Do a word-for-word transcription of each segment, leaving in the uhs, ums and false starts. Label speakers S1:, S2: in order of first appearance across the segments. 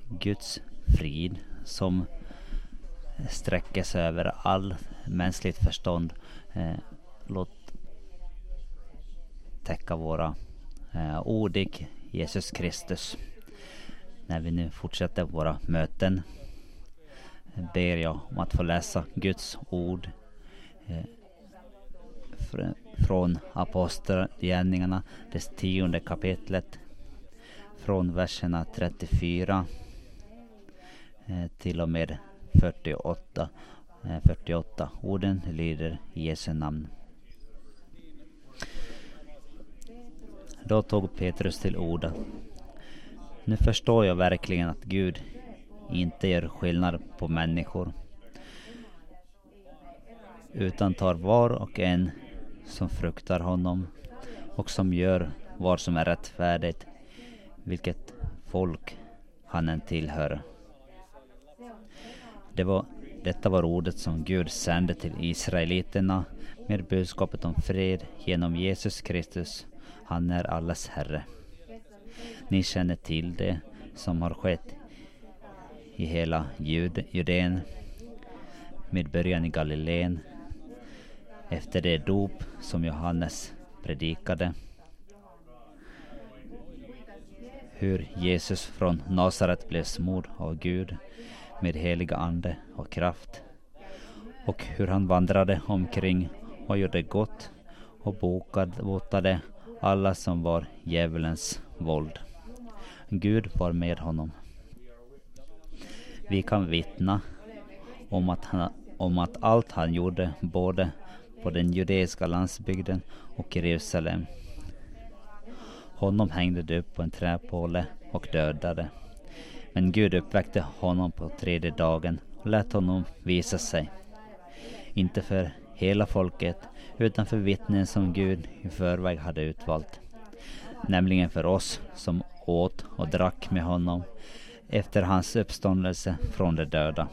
S1: Guds frid som sträcker sig över all mänskligt förstånd. Eh, låt täcka våra eh, ord i Jesus Kristus. När vi nu fortsätter våra möten ber jag om att få läsa Guds ord eh, fr- från Apostlagärningarna, dess tionde kapitlet, från verserna trettiofyra eh, till och med fyrtioåtta. Eh, fyrtioåtta. Orden lyder i Jesu namn. Då tog Petrus till orda. Nu förstår jag verkligen att Gud inte gör skillnad på människor, utan tar var och en som fruktar honom och som gör vad som är rättfärdigt, vilket folk han än tillhör. Det var, detta var ordet som Gud sände till israeliterna med budskapet om fred genom Jesus Kristus. Han är allas Herre. Ni känner till det som har skett i hela Jud- Judén med början i Galileen efter det dop som Johannes predikade. Hur Jesus från Nasaret blev smord av Gud med heliga ande och kraft, och hur han vandrade omkring och gjorde gott och bokade, botade alla som var djävulens våld. Gud var med honom. Vi kan vittna om att, han, om att allt han gjorde både på den judeiska landsbygden och i Jerusalem. Honom hängde de upp på en träpåle och dödade. Men Gud uppväckte honom på tredje dagen och lät honom visa sig. Inte för hela folket, utan för vittnen som Gud i förväg hade utvalt. Nämligen för oss som åt och drack med honom efter hans uppståndelse från de döda.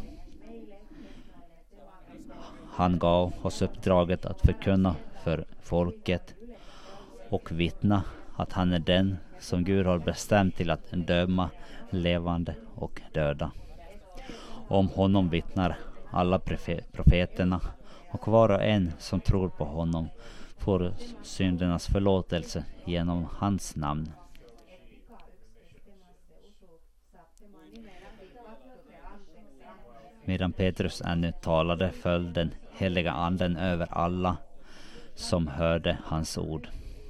S1: Han gav oss uppdraget att förkunna för folket och vittna att han är den som Gud har bestämt till att döma levande och döda. Om honom vittnar alla profeterna, och var och en som tror på honom får syndernas förlåtelse genom hans namn. Medan Petrus ännu talade föll den heliga anden över alla som hörde hans ord.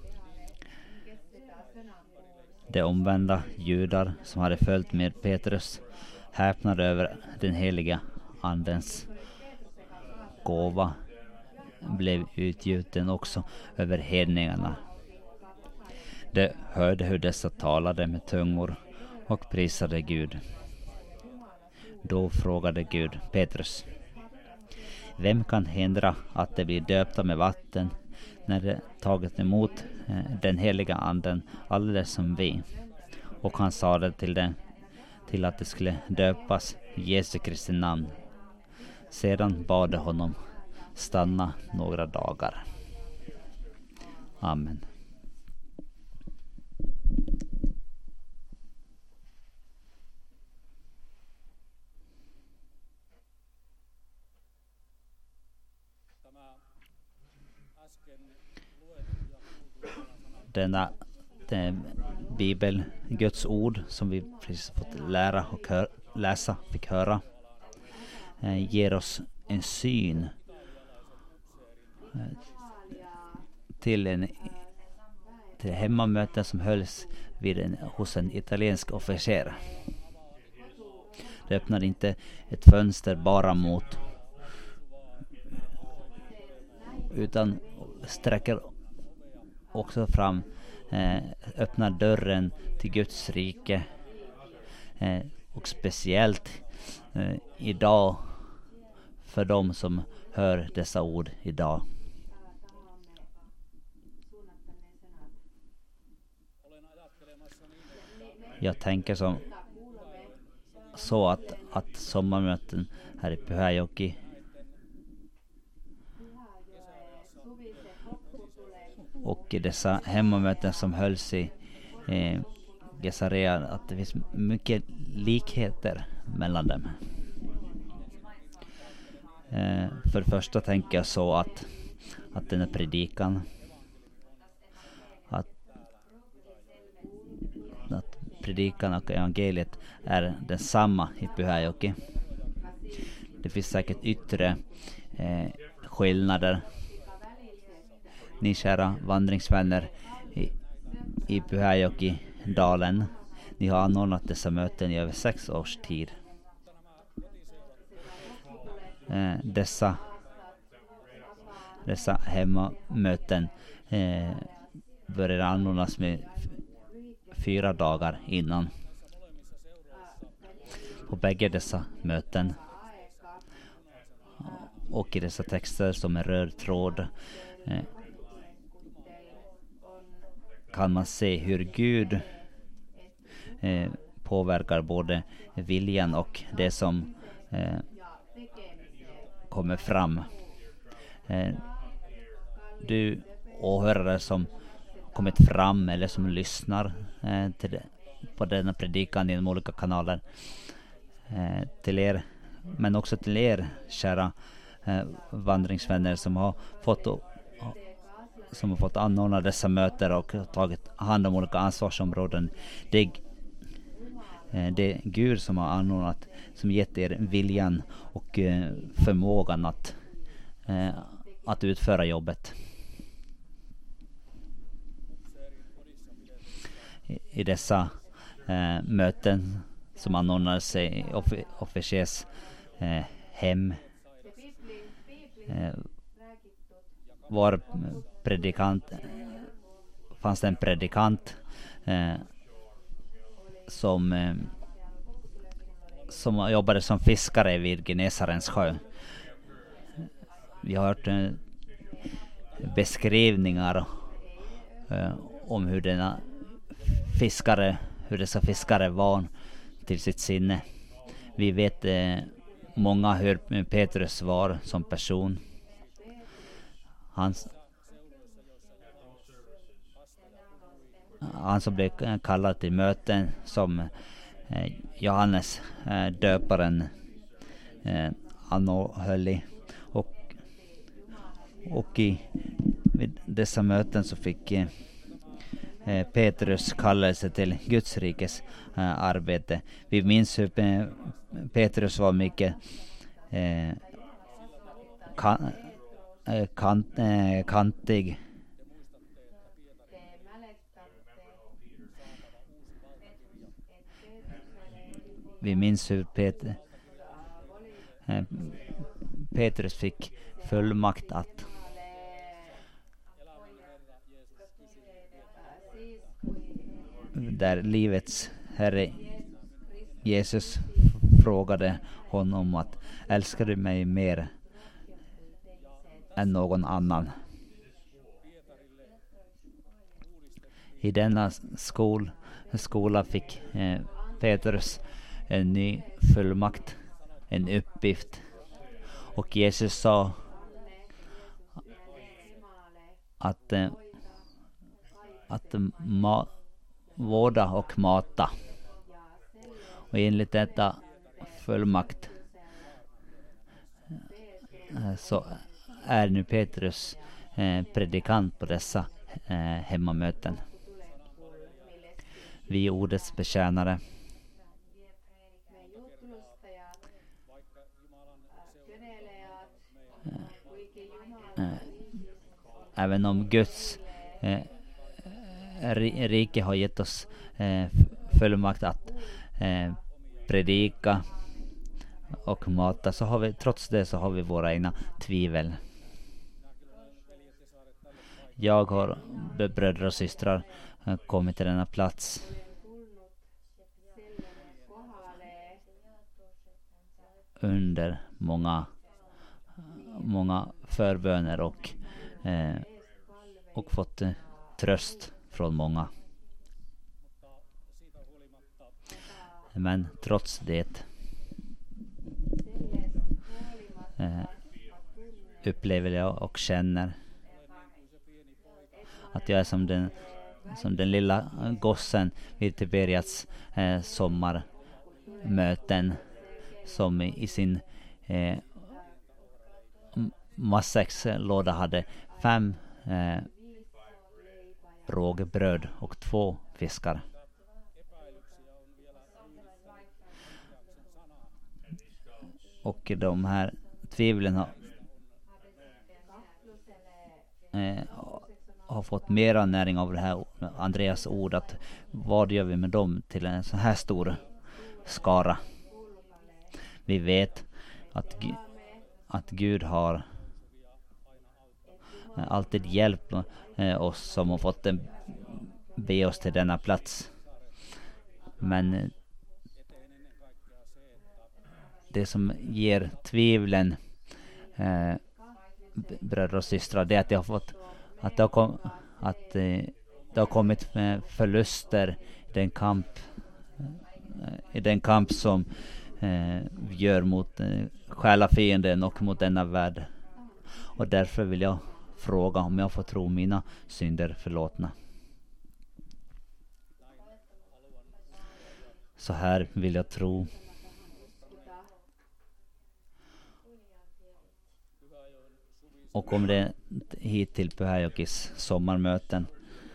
S1: De omvända judar som hade följt med Petrus häpnade över den heliga andens gåva blev utgjuten också över hedningarna. De hörde hur dessa talade med tungor och prisade Gud. Då frågade Gud Petrus: vem kan hindra att de blir döpta med vatten när de tagit emot eh, den heliga anden alldeles som vi? Och han sade till dem till att de skulle döpas i Jesu Kristi namn. Sedan bad de honom stanna några dagar. Amen. Denna den bibel, Guds ord som vi precis fått lära och hör, läsa, fick höra, eh, ger oss en syn eh, till en till hemmamöte som hölls vid en, hos en italiensk officer. Det öppnar inte ett fönster bara mot, utan sträcker också fram, eh, öppnar dörren till Guds rike, eh, och speciellt eh, idag för dem som hör dessa ord idag. Jag tänker som så att, att sommarmöten här i Pyhäjoki och dessa hemmamöten som hölls i, eh, Gesarea, att det finns mycket likheter mellan dem. Eh, för det första tänker jag så att, att den är predikan, att, att predikan och evangeliet är densamma i Pyhäjoki. Det finns säkert yttre eh, skillnader. Ni kära vandringsvänner i, i Pyhäjoki-dalen, ni har anordnat dessa möten i över sex års tid. Eh, dessa dessa hemmamöten eh, började anordnas med f- fyra dagar innan. På bägge dessa möten och i dessa texter som en röd tråd eh, kan man se hur Gud eh, påverkar både viljan och det som eh, kommer fram. Eh, du åhörare som kommit fram eller som lyssnar eh, till det, på denna predikan i de olika kanaler, eh, till er, men också till er kära eh, vandringsvänner som har fått och, som har fått anordna dessa möten och tagit hand om olika ansvarsområden. Det är, eh, det är Gud som har anordnat, som gett er viljan och eh, förmågan att, eh, att utföra jobbet. I, i dessa eh, möten som anordnades i officers eh, hem eh, var predikant fanns det en predikant eh, som eh, som jobbade som fiskare vid Genesarens sjö. Vi har hört eh, beskrivningar eh, om hur denna fiskare hur dessa fiskare var till sitt sinne. Vi vet eh, många hur Petrus var som person. Han, han som blev kallad till möten som eh, Johannes eh, döparen eh, anhöll i. Och, och i vid dessa möten så fick eh, Petrus kallelse till Guds rikes eh, arbete. Vi minns hur eh, Petrus var mycket eh, kan, eh, kant, eh, kantig. Vi minns hur Pet, eh, Petrus fick fullmakt att där livets Herre Jesus frågade honom att älskar du mig mer än någon annan? I denna skol, skola fick eh, Petrus en ny fullmakt, en uppgift. Och Jesus sa att eh, att ma- vårda och mata. Och enligt detta fullmakt eh, så är nu Petrus eh, predikant på dessa eh, hemmamöten. Vi är ordets betjänare. Eh, eh, även om Guds eh, rike har gett oss eh, fullmakt att eh, predika och mata, så har vi, trots det så har vi våra egna tvivel. Jag har bröder och systrar kommit till denna plats under många många förböner och eh, och fått eh, tröst från många. Men trots det eh, upplever jag och känner att jag är som den som den lilla gossen vid Tiberias eh, sommarmöten, som i, i sin eh, matsäckslåda hade fem eh, rågbröd och två fiskar. Och de här tvivlen har, eh, har fått mera näring av det här Andreas ord, att vad gör vi med dem till en så här stor skara? Vi vet att, att Gud har alltid hjälpt eh, oss som har fått en, be oss till denna plats. Men det som ger tvivlen, eh, bröder och systrar, det är att det har fått att det har, kom, att, eh, det har kommit med förluster i den kamp eh, i den kamp som eh, vi gör mot eh, själafienden och mot denna värld. Och därför vill jag fråga om jag får tro mina synder förlåtna. Så här vill jag tro. Och om det hit till Pyhäjokis sommarmöten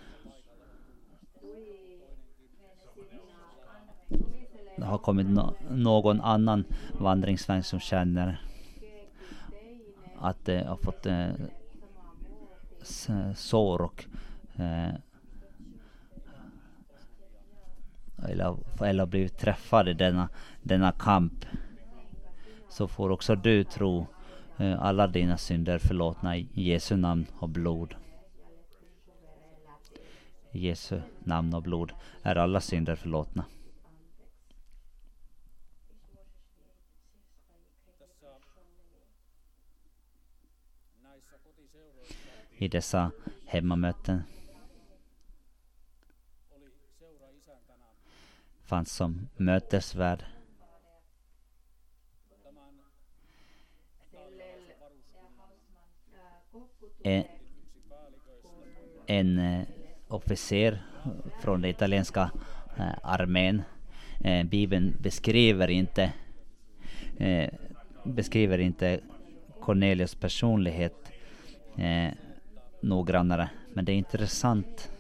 S1: det har kommit no- någon annan vandringsvän som känner att det har fått eh, s- sår och eh, eller, eller blivit träffad i denna, denna kamp, så får också du tro eh, alla dina synder förlåtna i Jesu namn och blod. I Jesu namn och blod är alla synder förlåtna. I dessa hemmamöten fanns som mötesvärd en, en eh, officer från den italienska eh, armén. Eh, Bibeln beskriver inte eh, beskriver inte Cornelius personlighet eh, noggrannare, men det är intressant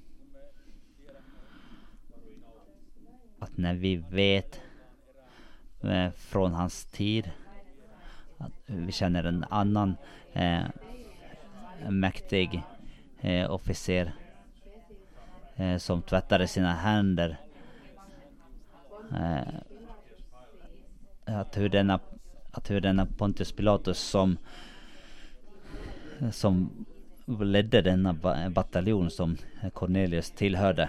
S1: att när vi vet eh, från hans tid att vi känner en annan eh, mäktig eh, officer eh, som tvättade sina händer, eh, att hur denna att hur denna Pontius Pilatus som som ledde denna bataljon som Cornelius tillhörde.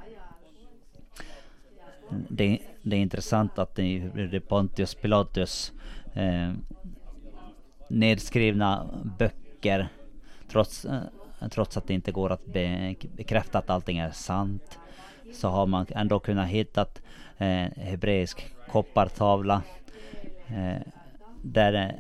S1: Det, det är intressant att det, det Pontius Pilatus eh, nedskrivna böcker, trots, eh, trots att det inte går att be, bekräfta att allting är sant, så har man ändå kunnat hitta eh, hebreisk koppartavla eh, där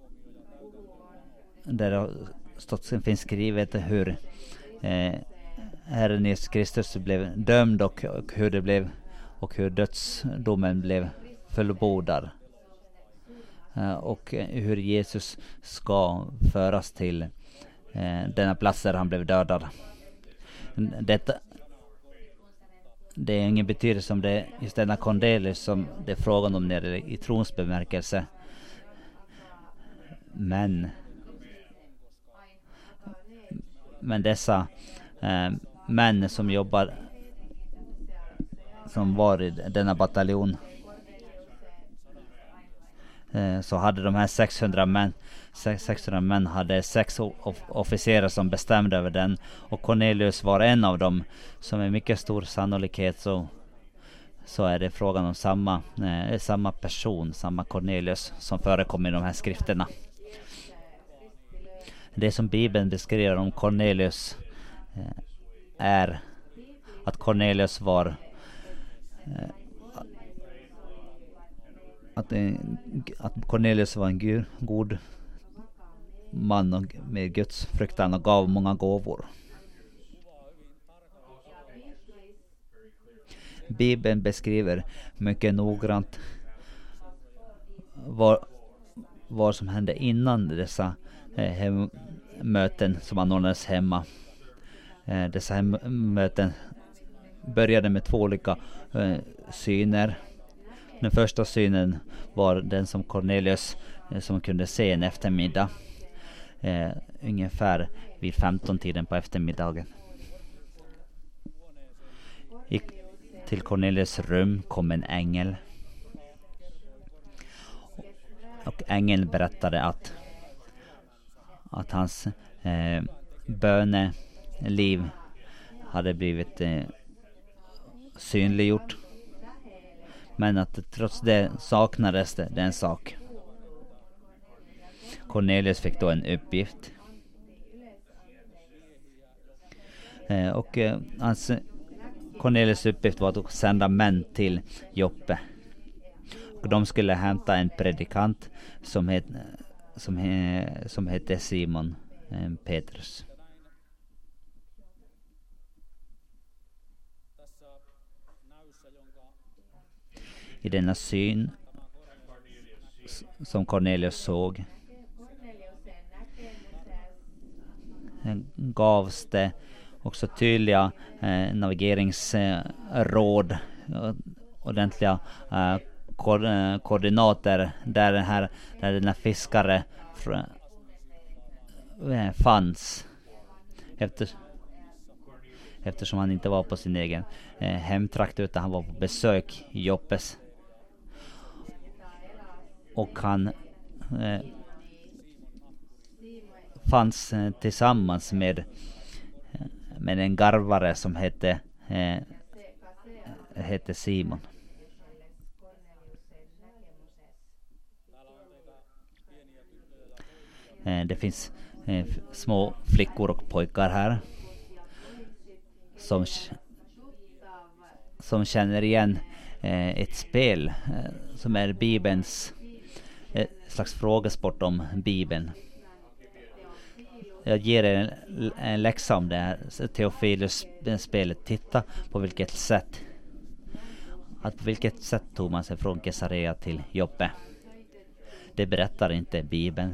S1: där det stått, finns skrivet hur eh, Herren Jesus Kristus blev dömd och, och hur det blev och hur dödsdomen blev fullbordad, eh, och hur Jesus ska föras till eh, denna plats där han blev dödad. Detta det är ingen betydelse om det är just denna Cornelius som det är frågan om nere i trons bemärkelse, men men dessa eh, män som jobbar som var i denna bataljon, eh, så hade de här sexhundra män sexhundra män hade sex of- officerare som bestämde över den, och Cornelius var en av dem, som med mycket stor sannolikhet så så är det frågan om samma eh, samma person, samma Cornelius som förekommer i de här skrifterna. Det som Bibeln beskriver om Cornelius eh, är att Cornelius var eh, att, eh, att Cornelius var en gud, god man och med Guds fruktan och gav många gåvor. Bibeln beskriver mycket noggrant vad, vad som hände innan dessa eh, hem, möten som anordnades hemma. Eh, dessa hem, möten började med två olika eh, syner. Den första synen var den som Cornelius eh, som kunde se en eftermiddag. Eh, ungefär vid femton-tiden på eftermiddagen. I, till Cornelius rum kom en ängel. Och ängeln berättade att att hans eh, böneliv hade blivit eh, synliggjort. Men att trots det saknades det en sak. Cornelius fick då en uppgift. Eh, och eh, hans Cornelius uppgift var att sända män till Joppe. Och de skulle hämta en predikant som het, som, he, som hette Simon eh, Petrus. I denna syn som Cornelius såg gavs det också tydliga eh, navigeringsråd, eh, ordentliga eh, ko- eh, koordinater där den här, där den här fiskare fr- eh, fanns. Efter, eftersom han inte var på sin egen eh, hemtrakt utan han var på besök i Joppes. Och han eh, fanns eh, tillsammans med med en garvare som hette eh, hette Simon. Eh, det finns eh, små flickor och pojkar här som som känner igen eh, ett spel eh, som är Bibelns eh, slags frågesport om Bibeln. Jag ger er en, en läxa om det här Teofilus-spelet. Titta på vilket sätt att på vilket sätt tog man sig från Caesarea till Joppe. Det berättar inte Bibeln.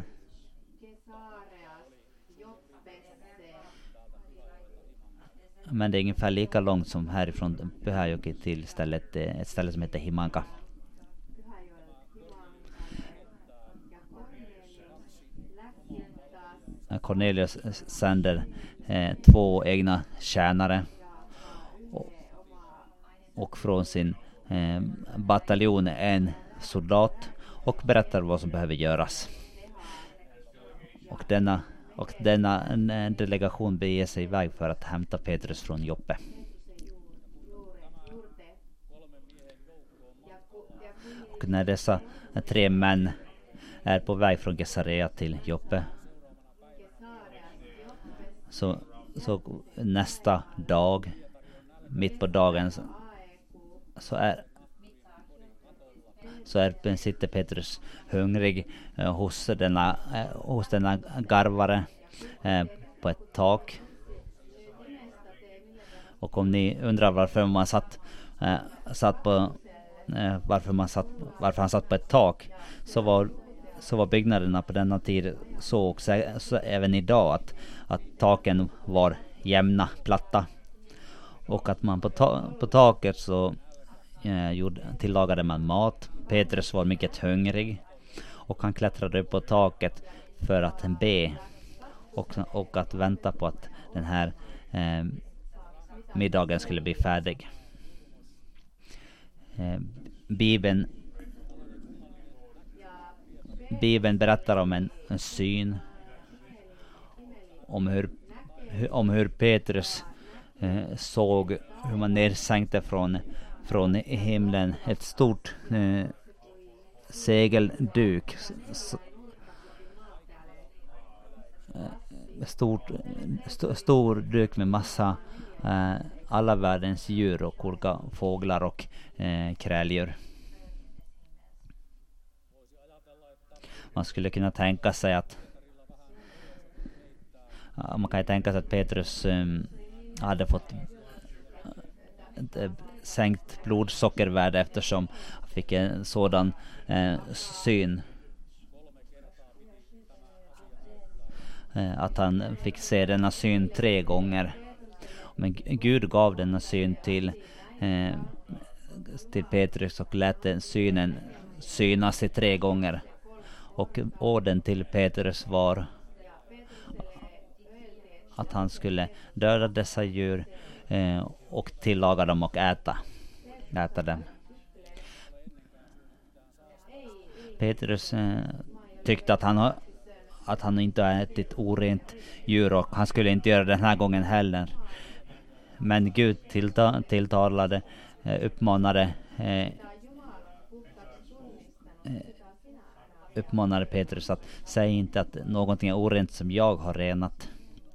S1: Men det är ungefär lika långt som härifrån Pyhäjoki till stället, ett ställe som heter Himanka. Cornelius sänder eh, två egna tjänare och, och från sin eh, bataljon en soldat och berättar vad som behöver göras. Och denna, och denna en, en delegation beger sig iväg för att hämta Petrus från Joppe. Och när dessa tre män är på väg från Caesarea till Joppe Så, så nästa dag, mitt på dagen, så, så är så är sitter Petrus hungrig eh, hos denna eh, hos denna garvare eh, på ett tak. Och om ni undrar varför man satt eh, satt på eh, varför man satt varför han satt på ett tak, så var så var byggnaderna på denna tid så också så även idag att att taken var jämna, platta, och att man på, ta- på taket så eh, gjorde, tillagade man mat. Petrus var mycket hungrig och han klättrade upp på taket för att be och, och att vänta på att den här eh, middagen skulle bli färdig. Eh, Bibeln Bibeln berättar om en, en syn om hur om hur Petrus eh, såg hur man nedsänkte från från himlen ett stort eh, segelduk s- eh, stort st- stor duk med massa eh, alla världens djur och olika fåglar och eh, kräldjur. Man skulle kunna tänka sig att man kan ju tänka sig att Petrus um, hade fått uh, sänkt blodsockervärde eftersom han fick en sådan eh, syn. Eh, att han fick se denna syn tre gånger. Men Gud gav denna syn till, eh, till Petrus och lät den synen synas i tre gånger. Och orden till Petrus var att han skulle döda dessa djur eh, och tillaga dem och äta, äta dem. Petrus eh, tyckte att han, att han inte har ätit orent djur och han skulle inte göra det den här gången heller. Men Gud tillta, tilltalade, eh, uppmanade, eh, uppmanade Petrus att säga inte att någonting är orent som jag har renat.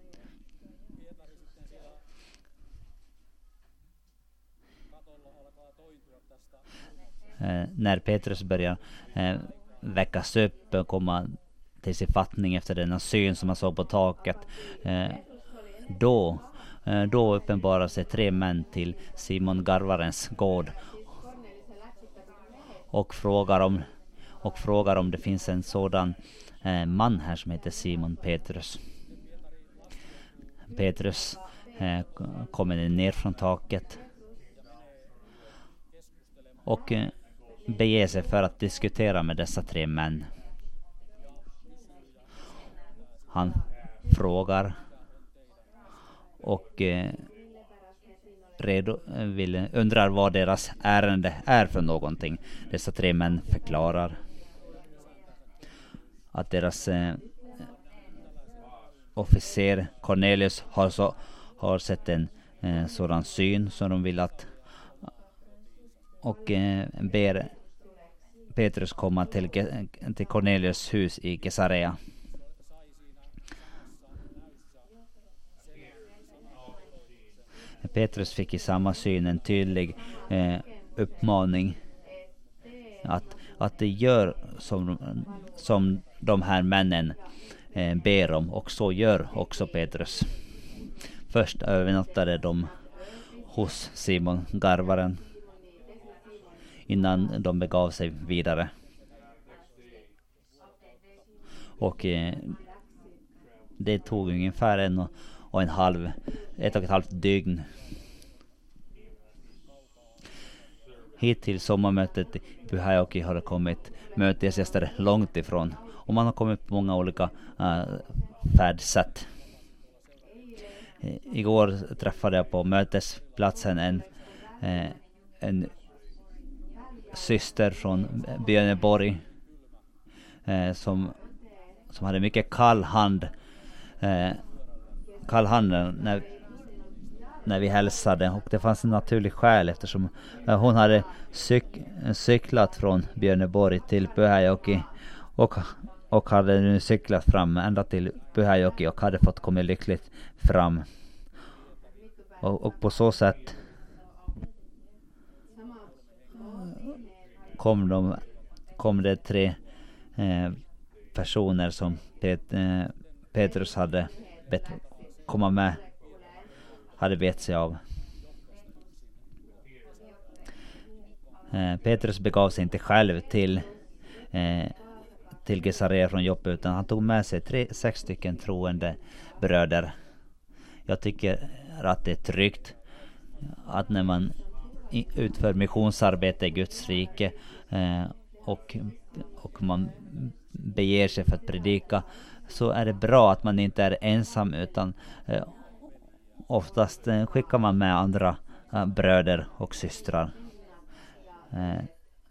S1: Eh, när Petrus börjar eh, väckas upp och komma till sin fattning efter denna syn som han såg på taket, eh, då, eh, då uppenbarar sig tre män till Simon Garvarens gård och frågar om, och frågar om det finns en sådan eh, man här som heter Simon Petrus. Petrus eh, kommer ner från taket och eh, beger sig för att diskutera med dessa tre män. Han frågar och eh, redo, vill, undrar vad deras ärende är för någonting. Dessa tre män förklarar att deras eh, officer Cornelius har, så, har sett en eh, sådan syn som de vill att och eh, ber Petrus komma till, till Cornelius hus i Caesarea. Petrus fick i samma syn en tydlig eh, uppmaning att, att det gör som, som de här männen eh, ber om, och så gör också Petrus. Först övernattade de hos Simon Garvaren innan de begav sig vidare. Och eh, det tog ungefär en och, och en halv, ett och ett halvt dygn. Hit till sommarmötet i Pyhäjoki har det kommit mötesgäster långt ifrån. Och man har kommit på många olika uh, färdsätt. I, igår träffade jag på mötesplatsen en, eh, en syster från Björneborg eh, som, som hade mycket kall hand eh, kall hand när, när vi hälsade, och det fanns en naturlig skäl eftersom eh, hon hade cyk, cyklat från Björneborg till Pyhäjoki och, och hade nu cyklat fram ända till Pyhäjoki och hade fått komma lyckligt fram, och, och på så sätt kom, de, kom det tre eh, personer som Pet, eh, Petrus hade bett komma med, hade bett sig av. Eh, Petrus begav sig inte själv till eh, till Caesarea från Joppe, utan han tog med sig tre, sex stycken troende bröder. Jag tycker att det är tryggt att när man utför missionsarbete i Guds rike eh, och, och man beger sig för att predika, så är det bra att man inte är ensam, utan eh, oftast eh, skickar man med andra eh, bröder och systrar. Eh,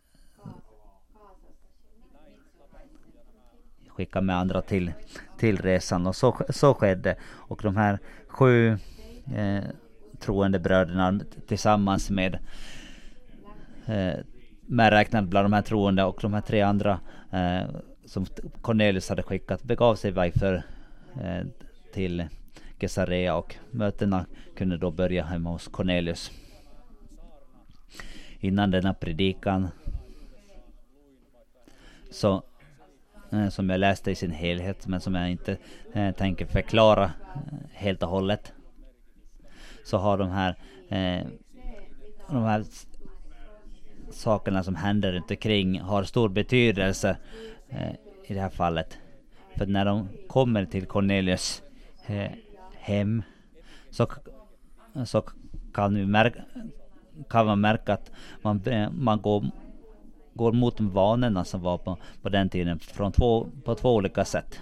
S1: skicka med andra till, till resan, och så, så skedde. Och de här sju eh, troende bröderna tillsammans med eh, medräknad bland de här troende och de här tre andra eh, som Cornelius hade skickat, begav sig iväg för eh, till Caesarea, och mötena kunde då börja hemma hos Cornelius. Innan denna predikan, så eh, som jag läste i sin helhet, men som jag inte eh, tänker förklara eh, helt och hållet, så har de här eh, de här sakerna som händer runt omkring har stor betydelse eh, i det här fallet. För när de kommer till Cornelius eh, hem så, så kan, vi märka, kan man märka att man, man går, går mot de vanorna som var på, på den tiden från två, på två olika sätt.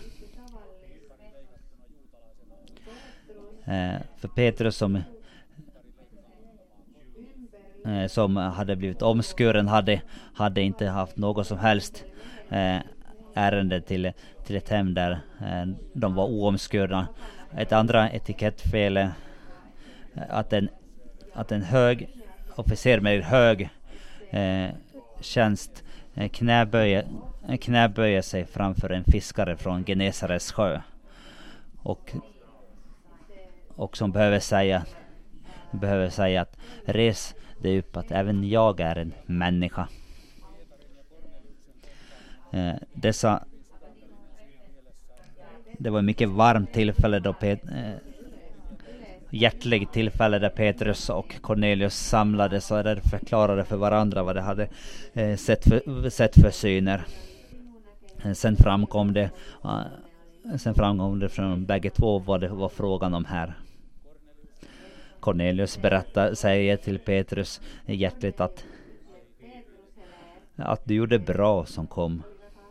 S1: Eh, för Petrus som eh, som hade blivit omskuren hade, hade inte haft något som helst eh, ärende till, till ett hem där eh, de var oomskurna. Ett andra etikettfel är att en, att en hög officer med hög eh, tjänst eh, knäböjer, knäböjer sig framför en fiskare från Genesares sjö. Och och som behöver säga behöver säga att res det upp att även jag är en människa. Eh, dessa det var ett mycket varmt tillfälle då Pet, eh, hjärtligt tillfälle där Petrus och Cornelius samlades och där förklarade för varandra vad de hade eh, sett, för, sett för syner. Eh, sen framkom det eh, sen framkom det från bägge två vad det var frågan om här. Cornelius berättar, säger till Petrus hjärtligt att att du gjorde bra som kom.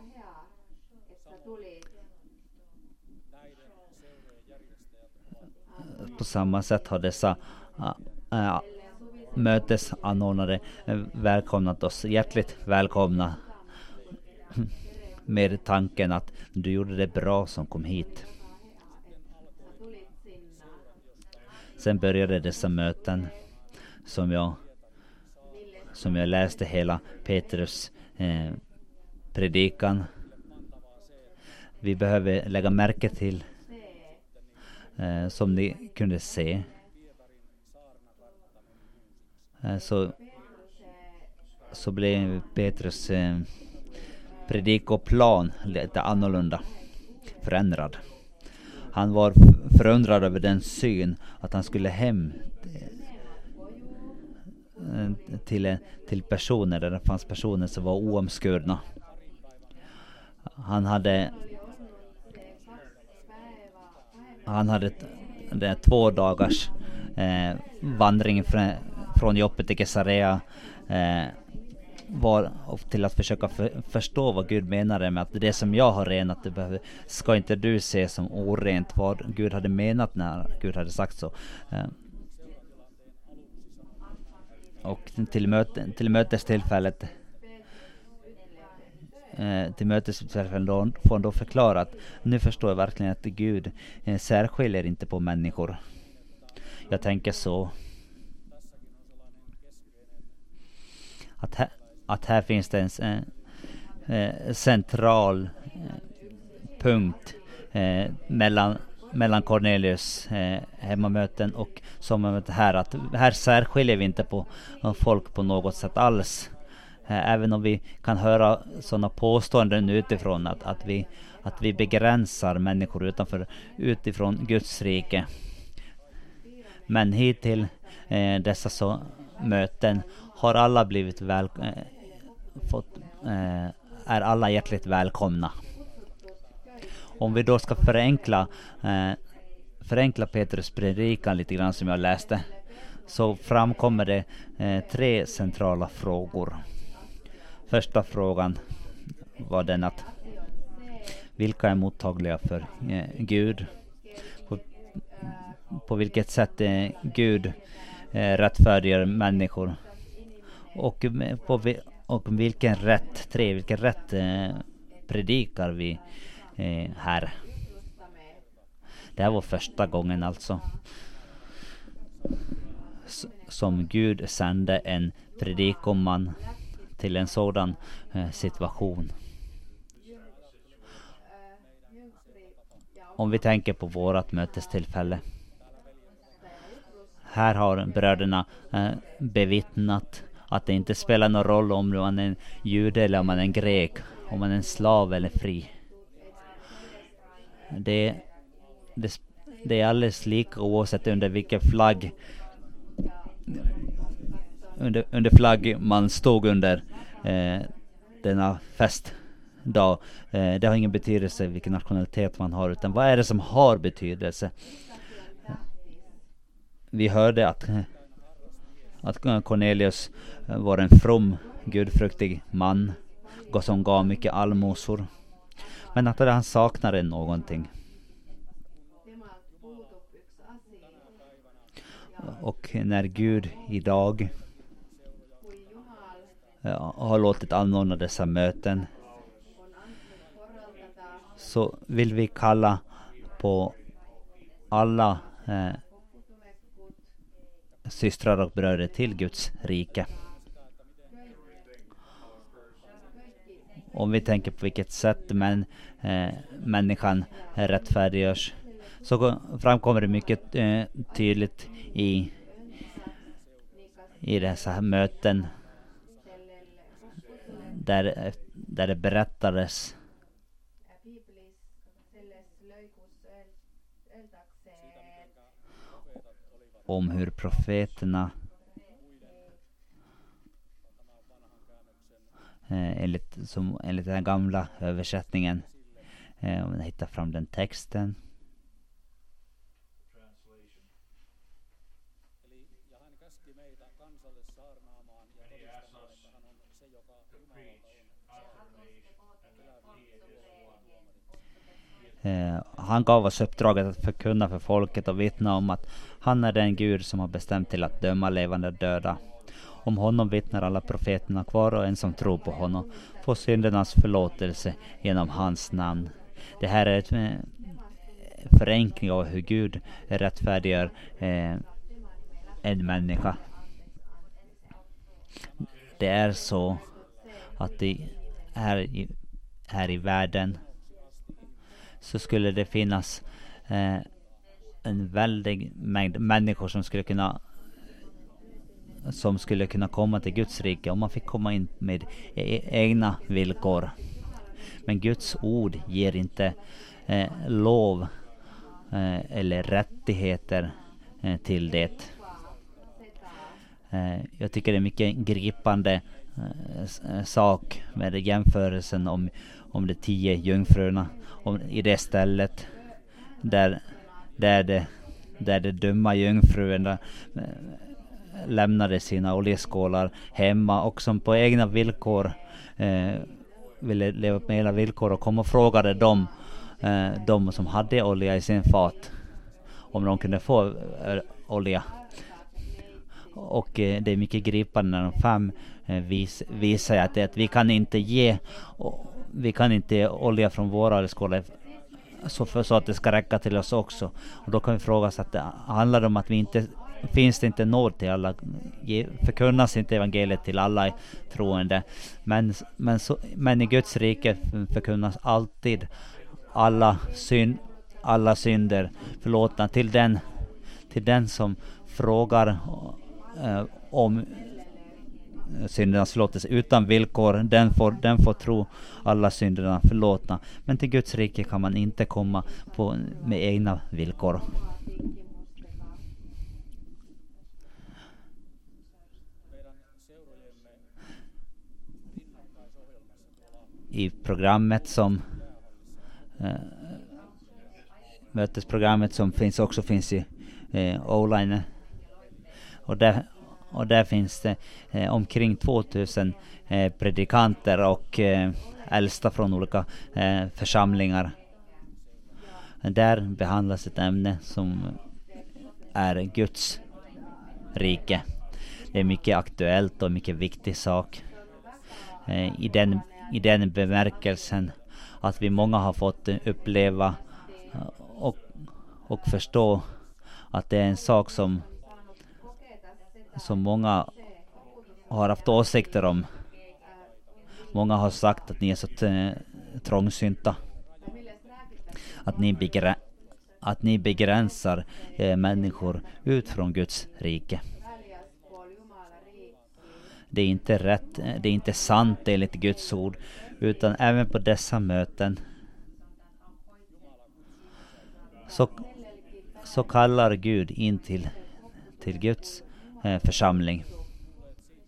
S1: På samma sätt har dessa äh, äh, mötesanordnare välkomnat oss, hjärtligt välkomna, med tanken att du gjorde det bra som kom hit. Sen började dessa möten som jag som jag läste hela Petrus eh, predikan. Vi behöver lägga märke till eh, som ni kunde se eh, så så blev Petrus eh, predikoplan lite annorlunda, förändrad. Han var förundrad över den syn att han skulle hem till, till personer där det fanns personer som var oomskurna. Han hade han hade det två dagars eh, vandring från, från Joppe till Caesarea eh, var till att försöka för, förstå vad Gud menade med att det som jag har renat, det behöver, ska inte du se som orent, vad Gud hade menat när Gud hade sagt så. Eh, och till, möte, till mötestillfället eh, till mötestillfället då får han då förklara att nu förstår jag verkligen att Gud eh, särskiljer inte på människor. Jag tänker så att här att här finns det en eh, central eh, punkt eh, mellan, mellan Cornelius eh, hemmamöten och sommarmöten här, att här särskiljer vi inte på folk på något sätt alls. Eh, även om vi kan höra sådana påståenden utifrån att, att, vi, att vi begränsar människor utanför, utifrån Guds rike. Men hittill eh, dessa så, möten har alla blivit väl eh, fått, eh, är alla hjärtligt välkomna. Om vi då ska förenkla eh, förenkla Petrus predikan lite grann som jag läste, så framkommer det eh, tre centrala frågor. Första frågan var den att vilka är mottagliga för eh, Gud? På, på vilket sätt eh, Gud eh, rättfärdigar människor? Och på vi, och vilken rätt, tre, vilken rätt eh, predikar vi eh, här? Det här var första gången alltså s- som Gud sände en predikoman till en sådan eh, situation. Om vi tänker på vårat mötestillfälle. Här har bröderna eh, bevittnat att det inte spelar någon roll om man är en jude eller om man är en grek, om man är en slav eller fri. Det, det, det är alldeles lika oavsett under vilken flagg under, under flagg man stod under eh, denna festdag. Eh, det har ingen betydelse vilken nationalitet man har, utan vad är det som har betydelse? Vi hörde att, att Cornelius var en from, gudfruktig man som gav mycket allmosor. Men att han saknade någonting. Och när Gud idag ja, har låtit anordna dessa möten, så vill vi kalla på alla eh, systrar och bröder till Guds rike. Om vi tänker på vilket sätt men, eh, människan rättfärdiggörs, så framkommer det mycket eh, tydligt i, i dessa här möten där, där det berättades om hur profeterna eh, enligt, som, enligt den gamla översättningen, eh, om jag hittar fram den texten. Eh, han gav oss uppdraget att förkunna för folket och vittna om att han är den Gud som har bestämt till att döma levande och döda. Om honom vittnar alla profeterna kvar, och en som tror på honom får syndernas förlåtelse genom hans namn. Det här är ett eh, förenkling av hur Gud rättfärdiggör eh, en människa. Det är så att det här i, här i världen så skulle det finnas eh, en väldig mängd människor som skulle kunna som skulle kunna komma till Guds rike om man fick komma in med e- egna villkor. Men Guds ord ger inte eh, lov eh, eller rättigheter eh, till det. Eh, jag tycker det är mycket gripande eh, sak med jämförelsen om, om de tio jungfrurna. Om, i det stället där, där, det, där det dumma jungfruarna eh, lämnade sina oljeskålar hemma och som på egna villkor eh, ville leva på egna villkor och kom och frågade dem, eh, de som hade olja i sin fat, om de kunde få eh, olja. Och eh, det är mycket gripande när de fem eh, vis, visar att, det, att vi kan inte ge och, vi kan inte ge olja från våra oljeskålar så, för, så att det ska räcka till oss också. Och då kan vi fråga oss att det handlar om att vi inte finns det inte nåd till alla, förkunnas inte evangeliet till alla troende, men, men, så, men i Guds rike förkunnas alltid alla, syn, alla synder förlåtna till den, till den som frågar eh, om syndernas förlåtelse utan villkor. Den får, den får tro alla synderna förlåtna, men till Guds rike kan man inte komma på, med egna villkor. I programmet som eh, mötesprogrammet som finns också finns i eh, online, och där, och där finns det eh, omkring tvåtusen eh, predikanter och eh, äldsta från olika eh, församlingar. Där behandlas ett ämne som är Guds rike. Det är mycket aktuellt och mycket viktig sak eh, i den i den bemärkelsen att vi många har fått uppleva och, och förstå att det är en sak som som många har haft åsikter om. Många har sagt att ni är så t- trångsynta, att ni, begrä- att ni begränsar eh, människor ut från Guds rike. Det är inte rätt, det är inte sant enligt Guds ord, utan även på dessa möten så, så kallar Gud in till, till Guds eh, församling.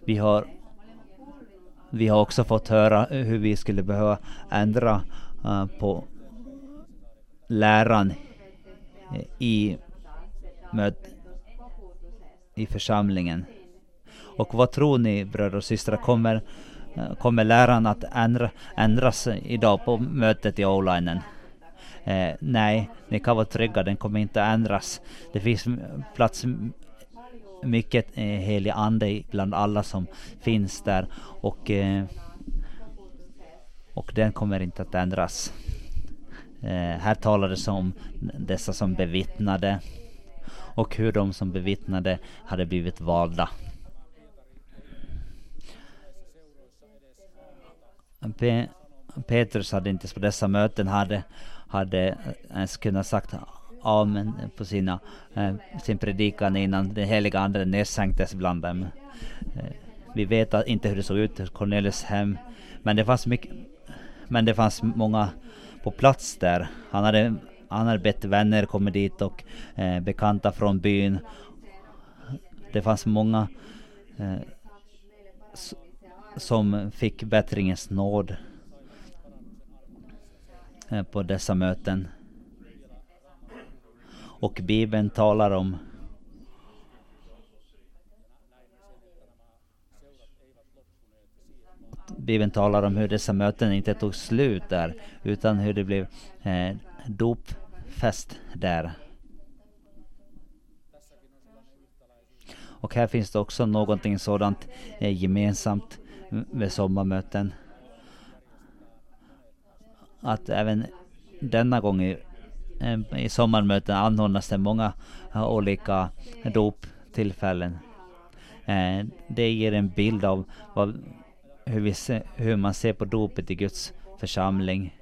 S1: Vi har vi har också fått höra hur vi skulle behöva ändra uh, på läran i möt i församlingen. Och vad tror ni, bröder och systrar, kommer kommer läran att ändra, ändras idag på mötet i Oulainen? Eh, nej, ni kan vara trygga, den kommer inte att ändras. Det finns plats mycket eh, helig ande bland alla som finns där, och eh, och den kommer inte att ändras. Eh, här talades om dessa som bevittnade och hur de som bevittnade hade blivit valda. Pe- Petrus hade inte på dessa möten hade, hade ens kunnat sagt amen på sina, eh, sin predikan innan den heliga anden nedsänktes bland dem. Eh, vi vet inte hur det såg ut i Cornelius hem, men det fanns mycket, men det fanns många på plats där. Han hade, han hade bett vänner komma dit och eh, bekanta från byn. Det fanns många eh, s- som fick bättringens nåd eh, på dessa möten. Och Bibeln talar om Bibeln talar om hur dessa möten inte tog slut där, utan hur det blev eh, dopfest där. Och här finns det också någonting sådant eh, gemensamt med sommarmöten. Att även denna gång i, eh, i sommarmöten anordnas det många eh, olika doptillfällen. Eh, det ger en bild av vad, hur, vi se, hur man ser på dopet i Guds församling.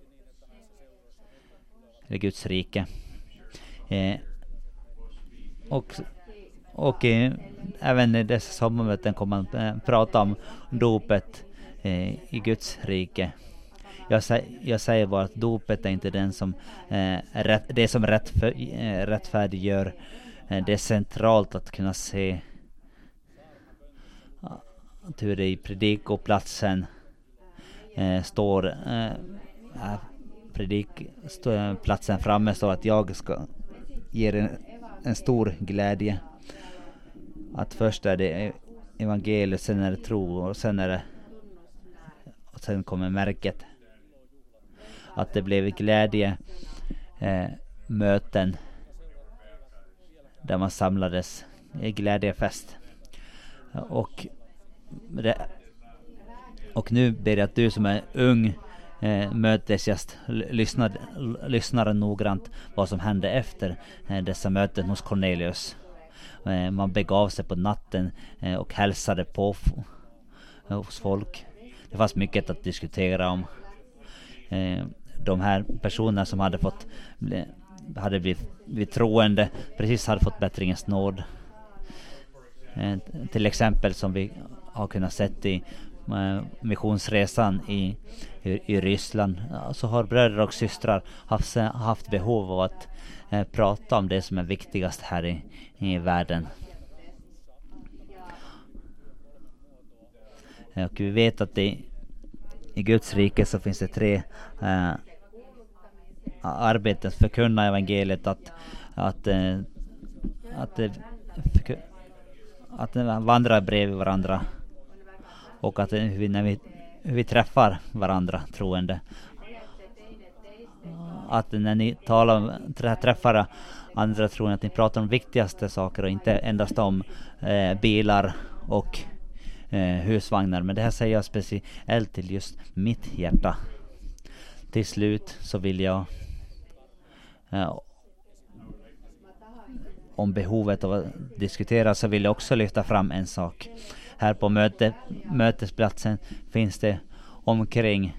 S1: Eller Guds rike. Eh, och och eh, även i dessa sommarmöten kommer man eh, prata om dopet eh, i Guds rike. Jag, sä, jag säger bara att dopet är inte den som, eh, rätt, det som rättfär, eh, rättfärdiggör. Eh, det är centralt att kunna se att hur det i predikoplatsen eh, står eh, predikplatsen framme står att jag ska ge en, en stor glädje. Att först är det evangeliet, sen är det tro, och sen är det och sen kommer märket. Att det blev glädje eh, möten där man samlades i glädjefest. Och det, och nu ber jag att du som är ung eh, mötesgäst lyssnar, lyssnar noggrant vad som hände efter eh, dessa möten hos Cornelius. Eh, man begav sig på natten eh, och hälsade på f- hos folk. Det fanns mycket att diskutera om. Eh, de här personerna som hade fått hade blivit, blivit troende, precis hade fått bättringens nåd. Eh, till exempel som vi har kunnat sett i eh, missionsresan i, i, i Ryssland, ja, så har bröder och systrar haft, haft behov av att eh, prata om det som är viktigast här i, i världen. Och vi vet att det, i Guds rike så finns det tre eh, arbeten: förkunna evangeliet, att att eh, att, eh, förku, att eh, vandra bredvid varandra, och att eh, hur, vi, när vi, hur vi träffar varandra troende. Att när ni talar trä, träffar andra troende, att ni pratar om viktigaste saker och inte endast om eh, bilar och Eh, husvagnar. Men det här säger jag speciellt till just mitt hjärta. Till slut så vill jag eh, om behovet av att diskutera, så vill jag också lyfta fram en sak. Här på möte, mötesplatsen finns det omkring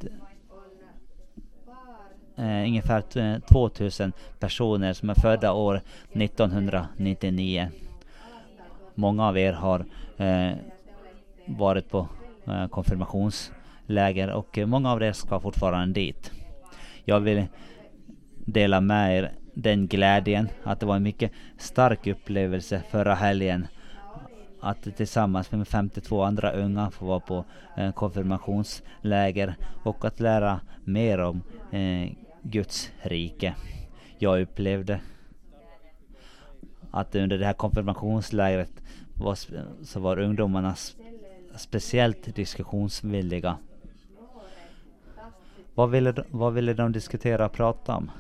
S1: eh, ungefär tvåtusen personer som är födda år nittonhundranittionio. Många av er har eh, varit på eh, konfirmationsläger, och eh, många av er ska fortfarande dit. Jag vill dela med er den glädjen att det var en mycket stark upplevelse förra helgen att tillsammans med femtiotvå andra unga få vara på eh, konfirmationsläger och att lära mer om eh, Guds rike. Jag upplevde att under det här konfirmationslägret var, så var ungdomarna speciellt diskussionsvilliga. Vad ville, de, vad ville de diskutera och prata om?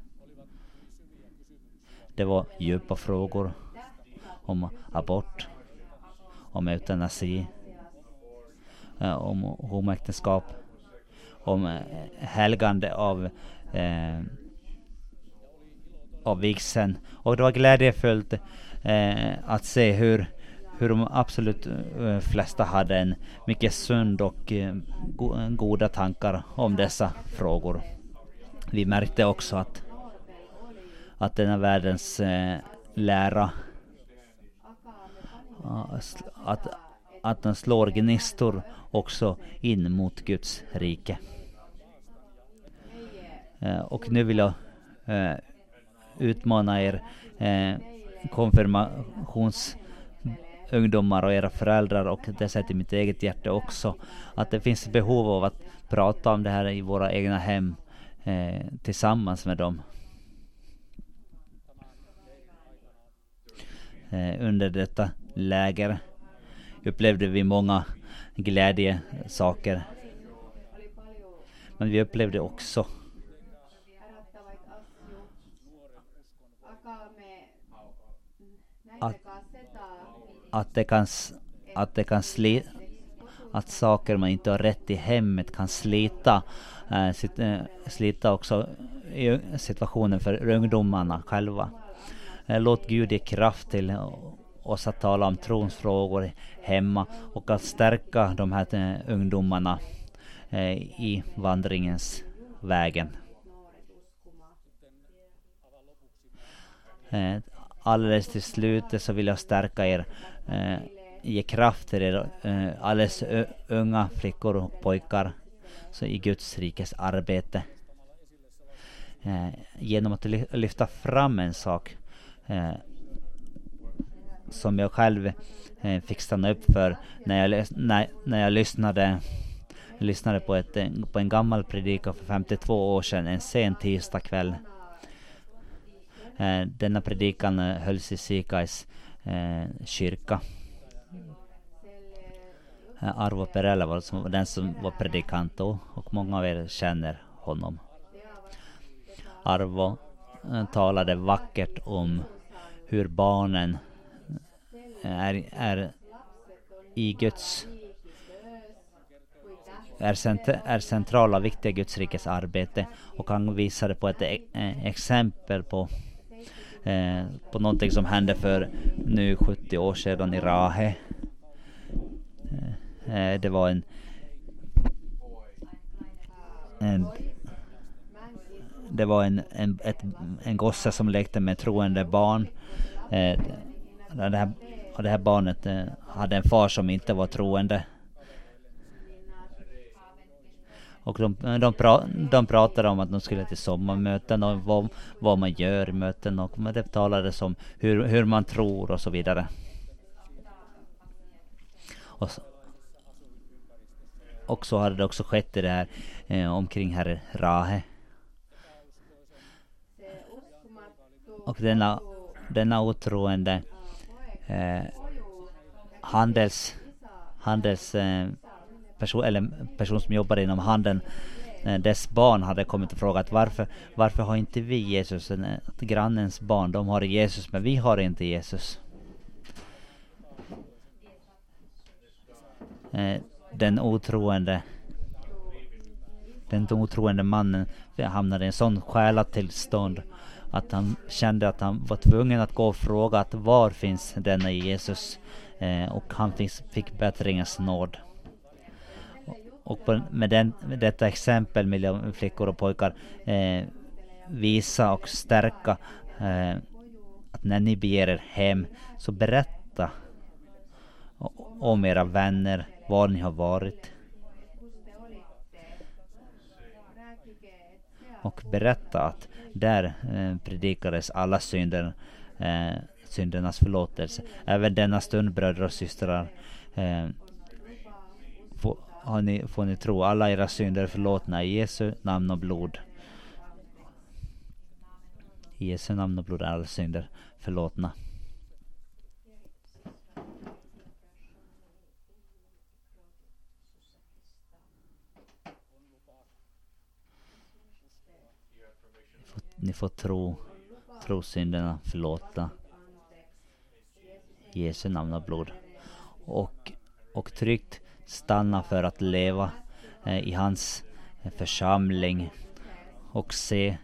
S1: Det var djupa frågor om abort, om eutanasi, om homoäktenskap, om helgande av eh, av vigseln. Och det var glädjefullt eh, att se hur hur de absolut eh, flesta hade en mycket sund och eh, go- goda tankar om dessa frågor. Vi märkte också att att denna världens eh, lära att, att den slår gnistor också in mot Guds rike. Eh, och nu vill jag eh, utmana er eh, konfirmationsungdomar och era föräldrar, och det sätter mitt eget hjärta också, att det finns behov av att prata om det här i våra egna hem eh, tillsammans med dem. Eh, under detta läger upplevde vi många glädjesaker, men vi upplevde också att, att det kan att det kan sli, att saker man inte har rätt i hemmet kan slita äh, sit, äh, slita också i situationen för ungdomarna själva. Äh, låt Gud ge kraft till oss att tala om tronsfrågor hemma och att stärka de här äh, ungdomarna äh, i vandringens vägen. Äh, Alldeles till slut så vill jag stärka er, eh, ge kraft till er eh, alldeles ö- unga flickor och pojkar så i Guds rikes arbete. Eh, genom att ly- lyfta fram en sak eh, som jag själv eh, fick stanna upp för när jag, när, när jag lyssnade, lyssnade på, ett, på en gammal predikan för femtiotvå år sedan, en sen tisdag kväll. Eh, denna predikan eh, hölls i Sikais eh, kyrka. Eh, Arvo Perella var som, den som var predikant då, och många av er känner honom. Arvo eh, talade vackert om hur barnen är, är i Guds är, cent, är centrala viktiga Guds rikes arbete, och han visade på ett eh, exempel på Eh, på någonting som hände för nu sjuttio år sedan i Rahe. Eh, det var en, en det var en, en, ett, en gosse som lekte med troende barn. Eh, det, här, och det här barnet eh, hade en far som inte var troende. Och de, de, pra, de pratade om att de skulle till sommarmöten och vad, vad man gör i möten, och det talades om hur, hur man tror och så vidare. Och så, och så hade det också skett i det här eh, omkring här Rahe. Och denna, denna otroende eh, handels, handels eh, person, eller person som jobbar inom handeln, eh, dess barn hade kommit och frågat varför, varför har inte vi Jesus? Eh, grannens barn, de har Jesus, men vi har inte Jesus. Eh, den otroende den otroende mannen hamnade i en sån själatillstånd att han kände att han var tvungen att gå och fråga att var finns denna Jesus, eh, och han fick, fick bättringens nåd. Och på, med, den, med detta exempel vill jag, flickor och pojkar, eh, visa och stärka eh, att när ni beger er hem, så berätta om era vänner, var ni har varit. Och berätta att där eh, predikades alla synder eh, syndernas förlåtelse. Även denna stund, bröder och systrar, eh, får, har ni, får ni tro alla era synder förlåtna i Jesu namn och blod. I Jesu namn och blod är alla synder förlåtna. Ni får tro, tro synderna förlåta i Jesu namn och blod. Och, och tryggt stanna för att leva eh, i hans eh, församling och se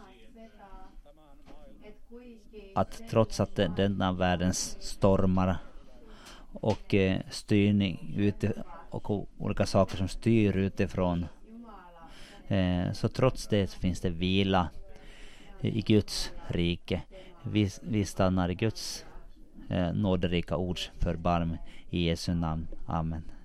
S1: att trots att det, denna världens stormar och eh, styrning ute, och olika saker som styr utifrån, eh, så trots det finns det vila i Guds rike. Vi, vi stannar i Guds eh, nåderika ords förbarm i Jesu namn. Amen.